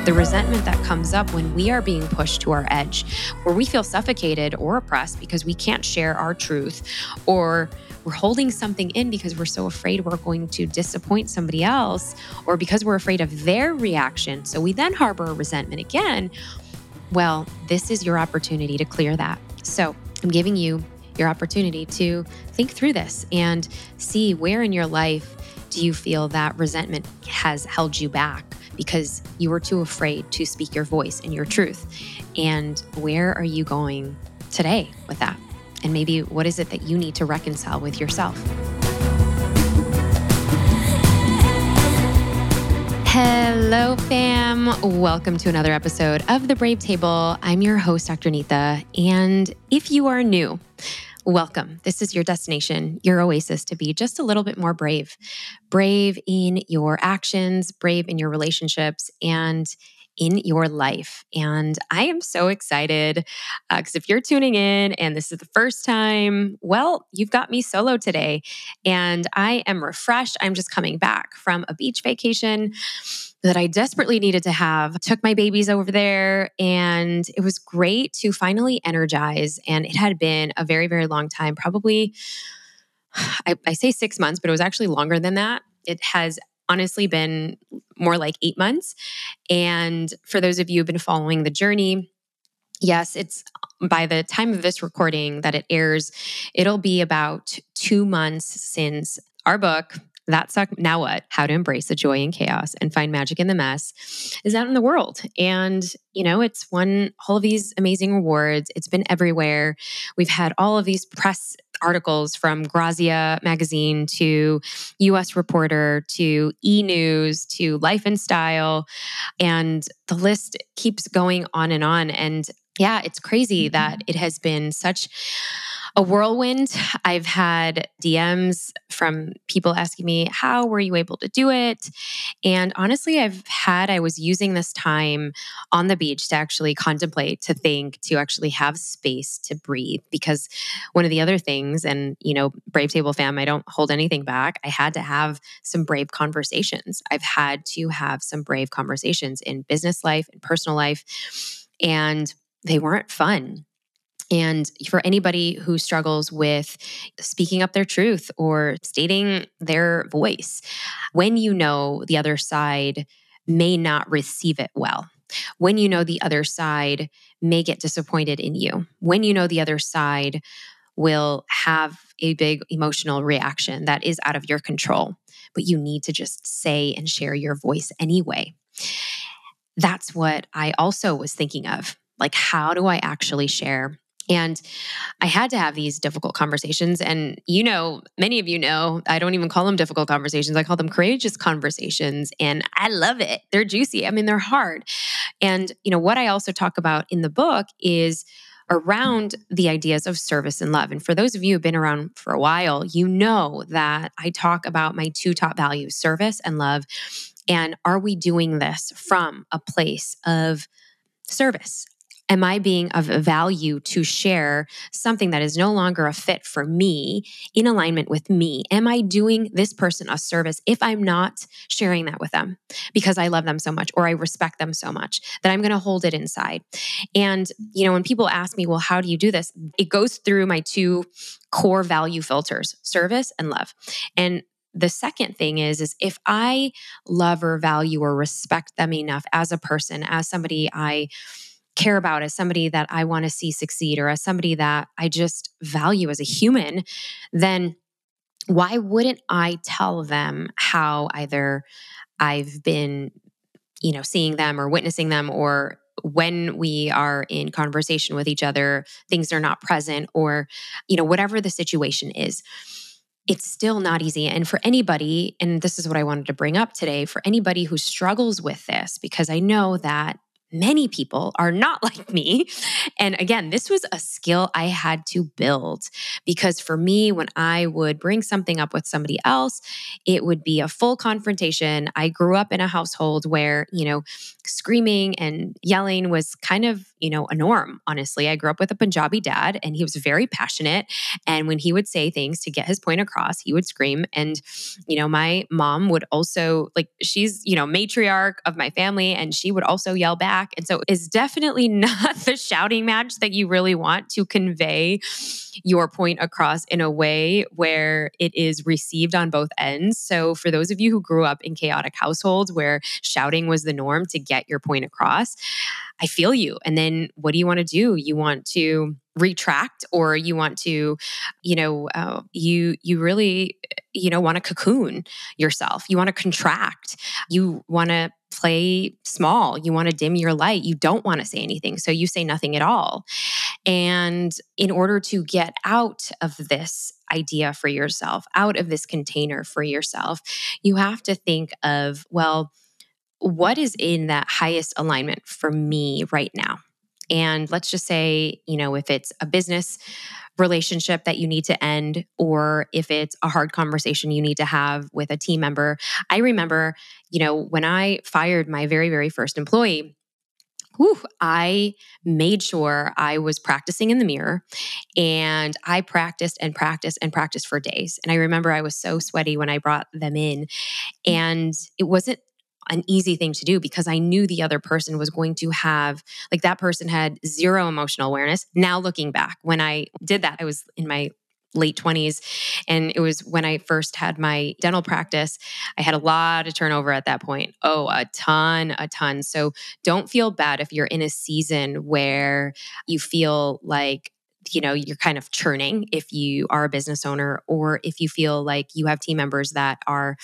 The resentment that comes up when we are being pushed to our edge, where we feel suffocated or oppressed because we can't share our truth, or we're holding something in because we're so afraid we're going to disappoint somebody else, or because we're afraid of their reaction. So we then harbor a resentment again. Well, this is your opportunity to clear that. So I'm giving you your opportunity to think through this and see where in your life do you feel that resentment has held you back because you were too afraid to speak your voice and your truth. And where are you going today with that? And maybe what is it that you need to reconcile with yourself? Hello, fam. Welcome to another episode of The Brave Table. I'm your host, Dr. Neeta. And if you are new, welcome. This is your destination, your oasis to be just a little bit more brave. Brave in your actions, brave in your relationships, and in your life. And I am so excited because if you're tuning in and this is the first time, well, you've got me solo today. And I am refreshed. I'm just coming back from a beach vacation that I desperately needed to have. Took my babies over there and it was great to finally energize. And it had been a very, very long time, probably, I say 6 months, but it was actually longer than that. It has honestly been more like 8 months. And for those of you who've been following the journey, yes, it's by the time of this recording that it airs, it'll be about 2 months since our book, That Sucked, Now What? How to Embrace the Joy in Chaos and Find Magic in the Mess, is out in the world. And, it's won all of these amazing awards. It's been everywhere. We've had all of these press articles from Grazia magazine to US Reporter to E! News to Life and Style. And the list keeps going on and on. And yeah, it's crazy that it has been such a whirlwind. I've had DMs from people asking me, how were you able to do it? And honestly, I was using this time on the beach to actually contemplate, to think, to actually have space to breathe. Because one of the other things, and Brave Table fam, I don't hold anything back. I had to have some brave conversations. I've had to have some brave conversations in business life and personal life. And they weren't fun. And for anybody who struggles with speaking up their truth or stating their voice, when the other side may not receive it well, when the other side may get disappointed in you, when the other side will have a big emotional reaction that is out of your control, but you need to just say and share your voice anyway. That's what I also was thinking of. Like, how do I actually share? And I had to have these difficult conversations. And many of you know, I don't even call them difficult conversations. I call them courageous conversations. And I love it. They're juicy. I mean, they're hard. And, what I also talk about in the book is around the ideas of service and love. And for those of you who've been around for a while, you know that I talk about my 2 top values, service and love. And are we doing this from a place of service? Am I being of value to share something that is no longer a fit for me, in alignment with me? Am I doing this person a service if I'm not sharing that with them because I love them so much or I respect them so much that I'm going to hold it inside? And, when people ask me, well, how do you do this? It goes through my 2 core value filters, service and love. And the second thing is if I love or value or respect them enough as a person, as somebody I care about, as somebody that I want to see succeed, or as somebody that I just value as a human, then why wouldn't I tell them how either I've been, seeing them or witnessing them, or when we are in conversation with each other, things are not present, or, whatever the situation is. It's still not easy. And for anybody, and this is what I wanted to bring up today, for anybody who struggles with this, because I know that many people are not like me. And again, this was a skill I had to build, because for me, when I would bring something up with somebody else, it would be a full confrontation. I grew up in a household where, screaming and yelling was kind of a norm. Honestly, I grew up with a Punjabi dad and he was very passionate. And when he would say things to get his point across, he would scream. And, my mom would also she's, matriarch of my family and she would also yell back. And so it's definitely not the shouting match that you really want to convey your point across in a way where it is received on both ends. So for those of you who grew up in chaotic households where shouting was the norm to get your point across, I feel you. And then what do you want to do? You want to retract, or you want to, you really, want to cocoon yourself. You want to contract. You want to play small. You want to dim your light. You don't want to say anything. So you say nothing at all. And in order to get out of this idea for yourself, out of this container for yourself, you have to think of, well, what is in that highest alignment for me right now? And let's just say, if it's a business relationship that you need to end, or if it's a hard conversation you need to have with a team member. I remember, when I fired my very, very first employee, I made sure I was practicing in the mirror, and I practiced and practiced and practiced for days. And I remember I was so sweaty when I brought them in, and it wasn't an easy thing to do because I knew the other person was going to have, that person had zero emotional awareness. Now looking back, when I did that, I was in my late 20s. And it was when I first had my dental practice. I had a lot of turnover at that point. Oh, a ton. So don't feel bad if you're in a season where you feel like, you're kind of churning if you are a business owner, or if you feel like you have team members that are,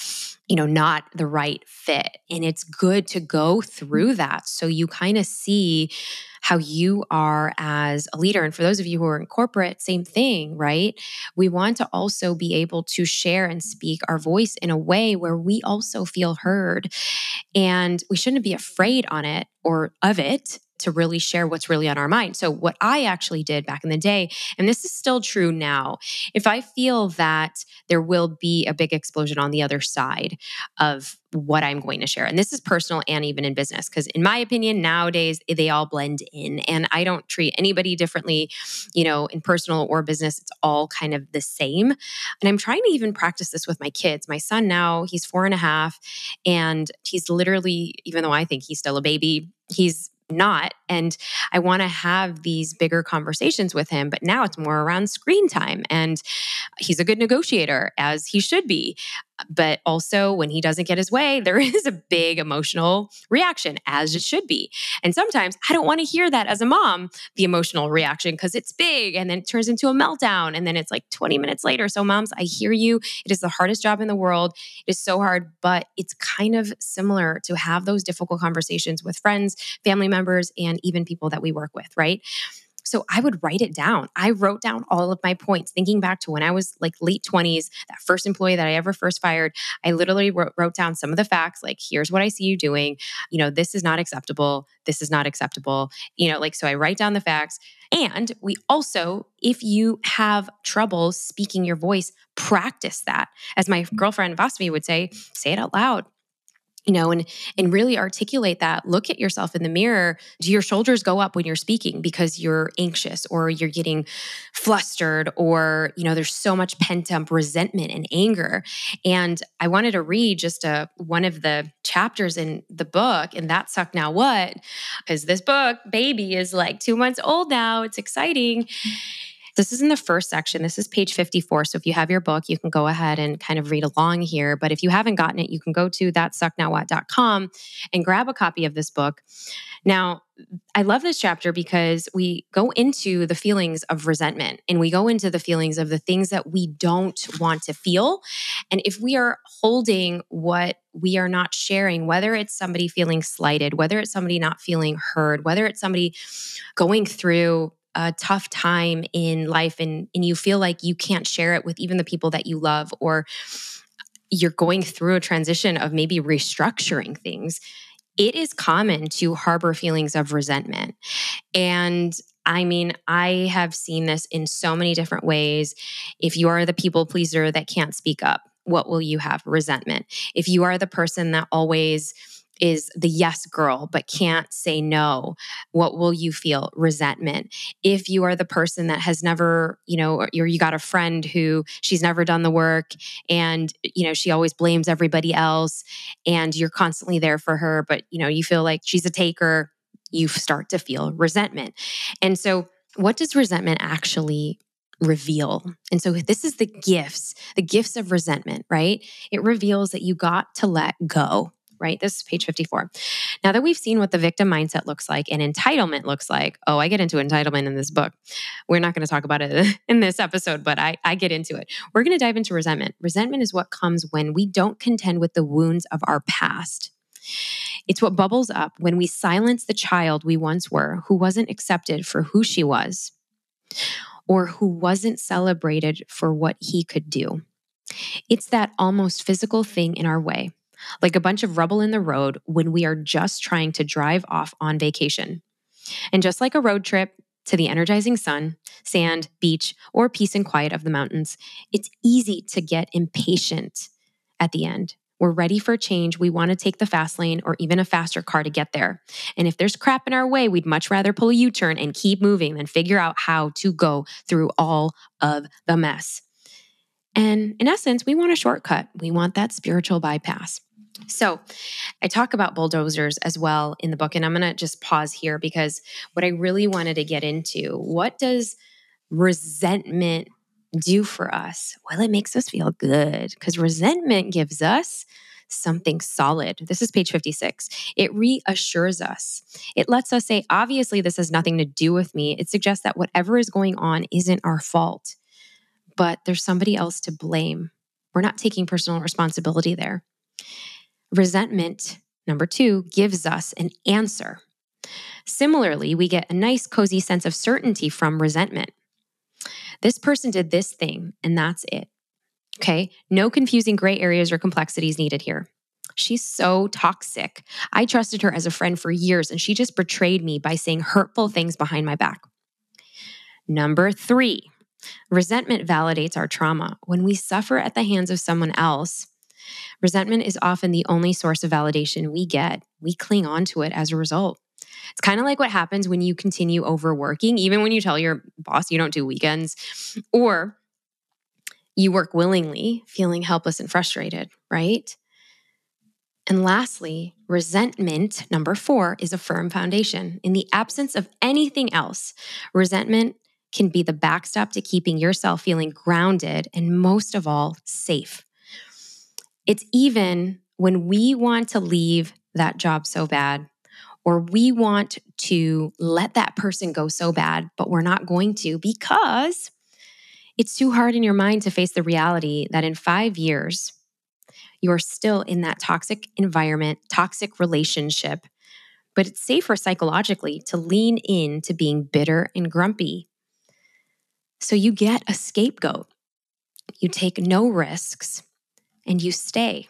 not the right fit. And it's good to go through that so you kind of see how you are as a leader. And for those of you who are in corporate, same thing, right? We want to also be able to share and speak our voice in a way where we also feel heard. And we shouldn't be afraid on it or of it to really share what's really on our mind. So what I actually did back in the day, and this is still true now, if I feel that there will be a big explosion on the other side of what I'm going to share, and this is personal and even in business, because in my opinion, nowadays they all blend in and I don't treat anybody differently, in personal or business, it's all kind of the same. And I'm trying to even practice this with my kids. My son now, he's 4.5, and he's literally, even though I think he's still a baby, he's not. And I want to have these bigger conversations with him, but now it's more around screen time. And he's a good negotiator, as he should be. But also, when he doesn't get his way, there is a big emotional reaction, as it should be. And sometimes I don't want to hear that as a mom, the emotional reaction, because it's big and then it turns into a meltdown. And then it's like 20 minutes later. So, moms, I hear you. It is the hardest job in the world. It is so hard, but it's kind of similar to have those difficult conversations with friends, family members, and even people that we work with, right? So I would write it down. I wrote down all of my points, thinking back to when I was like late 20s, that first employee that I ever first fired. I literally wrote down some of the facts, like, here's what I see you doing. This is not acceptable. This is not acceptable. So I write down the facts. And we also, if you have trouble speaking your voice, practice that. As my girlfriend Vasavi would say it out loud. And really articulate that. Look at yourself in the mirror. Do your shoulders go up when you're speaking because you're anxious or you're getting flustered, or, there's so much pent up resentment and anger? And I wanted to read just one of the chapters in the book, and That Suck Now What? Because this book, baby, is like 2 months old now. It's exciting. This is in the first section. This is page 54. So if you have your book, you can go ahead and kind of read along here. But if you haven't gotten it, you can go to thatsucknowwhat.com and grab a copy of this book. Now, I love this chapter because we go into the feelings of resentment, and we go into the feelings of the things that we don't want to feel. And if we are holding what we are not sharing, whether it's somebody feeling slighted, whether it's somebody not feeling heard, whether it's somebody going through a tough time in life, and you feel like you can't share it with even the people that you love, or you're going through a transition of maybe restructuring things, it is common to harbor feelings of resentment. And I mean, I have seen this in so many different ways. If you are the people pleaser that can't speak up, what will you have? Resentment. If you are the person that always is the yes girl, but can't say no, what will you feel? Resentment. If you are the person that has never, or you got a friend who she's never done the work and, she always blames everybody else and you're constantly there for her, but, you feel like she's a taker, you start to feel resentment. And so what does resentment actually reveal? And so this is the gifts of resentment, right? It reveals that you got to let go, right? This is page 54. Now that we've seen what the victim mindset looks like and entitlement looks like, I get into entitlement in this book. We're not going to talk about it in this episode, but I get into it. We're going to dive into resentment. Resentment is what comes when we don't contend with the wounds of our past. It's what bubbles up when we silence the child we once were who wasn't accepted for who she was or who wasn't celebrated for what he could do. It's that almost physical thing in our way, like a bunch of rubble in the road when we are just trying to drive off on vacation. And just like a road trip to the energizing sun, sand, beach, or peace and quiet of the mountains, it's easy to get impatient at the end. We're ready for change. We want to take the fast lane or even a faster car to get there. And if there's crap in our way, we'd much rather pull a U-turn and keep moving than figure out how to go through all of the mess. And in essence, we want a shortcut. We want that spiritual bypass. So I talk about bulldozers as well in the book, and I'm going to just pause here because what I really wanted to get into, what does resentment do for us? Well, it makes us feel good because resentment gives us something solid. This is page 56. It reassures us. It lets us say, obviously, this has nothing to do with me. It suggests that whatever is going on isn't our fault, but there's somebody else to blame. We're not taking personal responsibility there. Resentment, number 2, gives us an answer. Similarly, we get a nice, cozy sense of certainty from resentment. This person did this thing, and that's it. Okay? No confusing gray areas or complexities needed here. She's so toxic. I trusted her as a friend for years, and she just betrayed me by saying hurtful things behind my back. Number 3, resentment validates our trauma. When we suffer at the hands of someone else, resentment is often the only source of validation we get. We cling on to it as a result. It's kind of like what happens when you continue overworking, even when you tell your boss you don't do weekends, or you work willingly, feeling helpless and frustrated, right? And lastly, resentment, number 4, is a firm foundation. In the absence of anything else, resentment can be the backstop to keeping yourself feeling grounded and most of all, safe. It's even when we want to leave that job so bad, or we want to let that person go so bad, but we're not going to because it's too hard in your mind to face the reality that in 5 years, you're still in that toxic environment, toxic relationship, but it's safer psychologically to lean into being bitter and grumpy. So you get a scapegoat. You take no risks and you stay.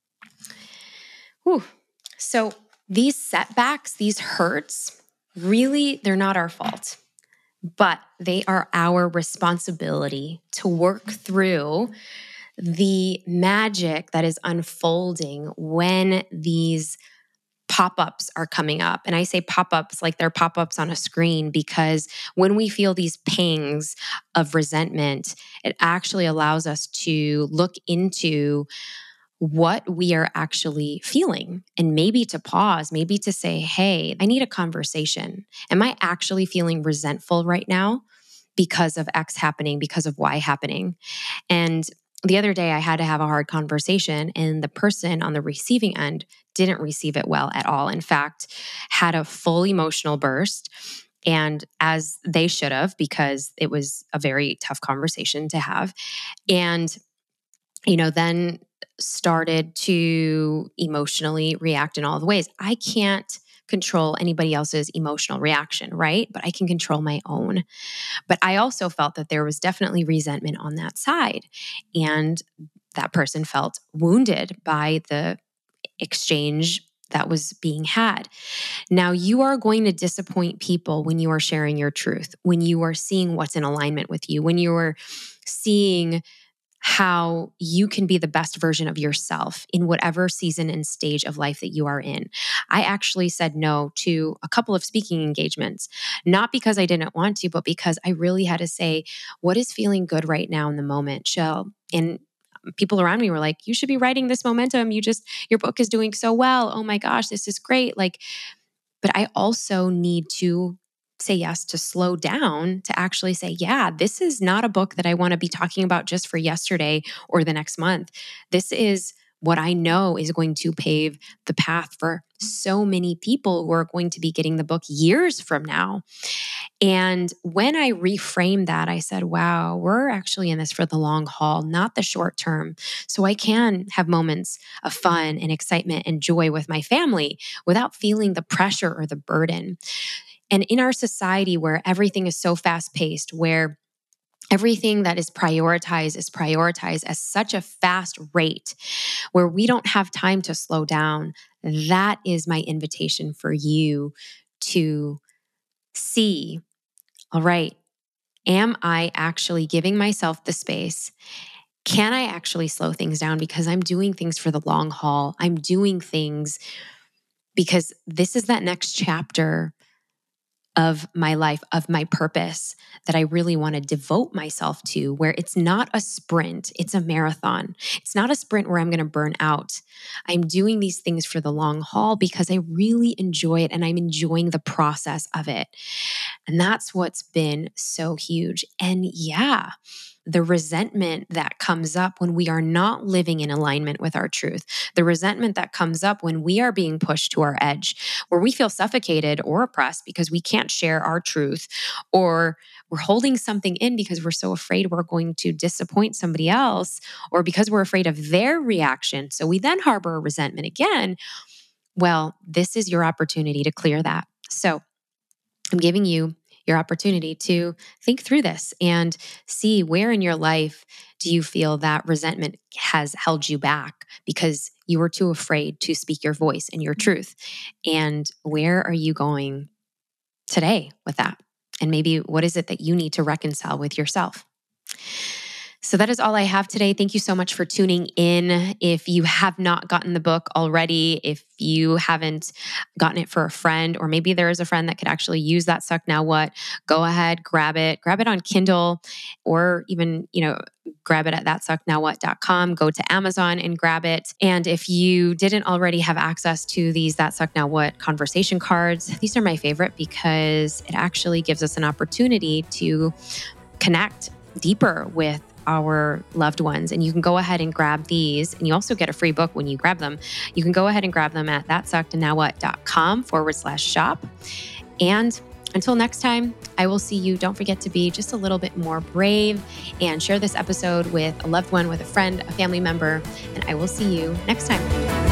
Whew. So these setbacks, these hurts, really, they're not our fault, but they are our responsibility to work through the magic that is unfolding when these pop-ups are coming up. And I say pop-ups like they're pop-ups on a screen because when we feel these pangs of resentment, it actually allows us to look into what we are actually feeling and maybe to pause, maybe to say, hey, I need a conversation. Am I actually feeling resentful right now because of X happening, because of Y happening? And the other day I had to have a hard conversation and the person on the receiving end didn't receive it well at all. In fact, had a full emotional burst, and as they should have, because it was a very tough conversation to have. And then started to emotionally react in all the ways. I can't control anybody else's emotional reaction, right? But I can control my own. But I also felt that there was definitely resentment on that side. And that person felt wounded by the exchange that was being had. Now, you are going to disappoint people when you are sharing your truth, when you are seeing what's in alignment with you, when you are seeing how you can be the best version of yourself in whatever season and stage of life that you are in. I actually said no to a couple of speaking engagements, not because I didn't want to, but because I really had to say, what is feeling good right now in the moment, Shell? And people around me were like, you should be writing this momentum. Your book is doing so well. Oh my gosh, this is great. But I also need to say yes to slow down, to actually say, yeah, this is not a book that I want to be talking about just for yesterday or the next month. This is what I know is going to pave the path for so many people who are going to be getting the book years from now. And when I reframed that, I said, wow, we're actually in this for the long haul, not the short term. So I can have moments of fun and excitement and joy with my family without feeling the pressure or the burden. And in our society where everything is so fast paced, where everything that is prioritized at such a fast rate, where we don't have time to slow down, that is my invitation for you to see, all right, am I actually giving myself the space? Can I actually slow things down because I'm doing things for the long haul? I'm doing things because this is that next chapter of my life, of my purpose that I really want to devote myself to, where it's not a sprint, it's a marathon. It's not a sprint where I'm going to burn out. I'm doing these things for the long haul because I really enjoy it and I'm enjoying the process of it. And that's what's been so huge. And yeah, the resentment that comes up when we are not living in alignment with our truth, the resentment that comes up when we are being pushed to our edge, where we feel suffocated or oppressed because we can't share our truth, or we're holding something in because we're so afraid we're going to disappoint somebody else, or because we're afraid of their reaction. So we then harbor a resentment again. Well, this is your opportunity to clear that. So I'm giving you your opportunity to think through this and see where in your life do you feel that resentment has held you back because you were too afraid to speak your voice and your truth. And where are you going today with that? And maybe what is it that you need to reconcile with yourself? So that is all I have today. Thank you so much for tuning in. If you have not gotten the book already, if you haven't gotten it for a friend, or maybe there is a friend that could actually use That Suck Now What, go ahead, grab it on Kindle, or even, grab it at thatsucknowwhat.com. Go to Amazon and grab it. And if you didn't already have access to these That Suck Now What conversation cards, these are my favorite because it actually gives us an opportunity to connect deeper with our loved ones. And you can go ahead and grab these. And you also get a free book when you grab them. You can go ahead and grab them at thatsuckednowwhat.com/shop. And until next time, I will see you. Don't forget to be just a little bit more brave and share this episode with a loved one, with a friend, a family member. And I will see you next time.